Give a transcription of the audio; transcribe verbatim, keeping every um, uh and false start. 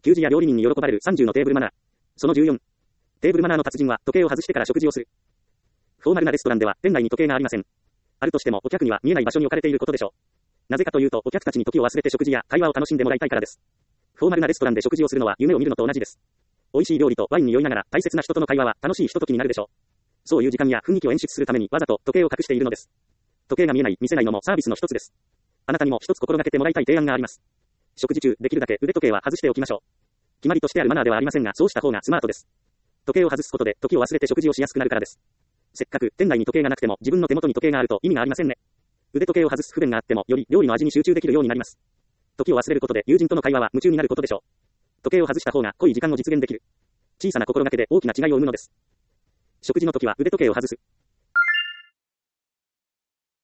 給仕や料理人に喜ばれるさんじゅうのテーブルマナー。そのじゅうよん。テーブルマナーの達人は時計を外してから食事をする。フォーマルなレストランでは店内に時計がありません。あるとしてもお客には見えない場所に置かれていることでしょう。なぜかというとお客たちに時を忘れて食事や会話を楽しんでもらいたいからです。フォーマルなレストランで食事をするのは夢を見るのと同じです。美味しい料理とワインに酔いながら大切な人との会話は楽しいひとときになるでしょう。そういう時間や雰囲気を演出するためにわざと時計を隠しているのです。時計が見えない、見せないのもサービスの一つです。あなたにも一つ心がけてもらいたい提案があります。食事中、できるだけ腕時計は外しておきましょう。決まりとしてあるマナーではありませんが、そうした方がスマートです。時計を外すことで時を忘れて食事をしやすくなるからです。せっかく店内に時計がなくても自分の手元に時計があると意味がありませんね。腕時計を外す不便があってもより料理の味に集中できるようになります。時を忘れることで友人との会話は夢中になることでしょう。時計を外した方が濃い時間を実現できる。小さな心がけで大きな違いを生むのです。食事の時は腕時計を外す。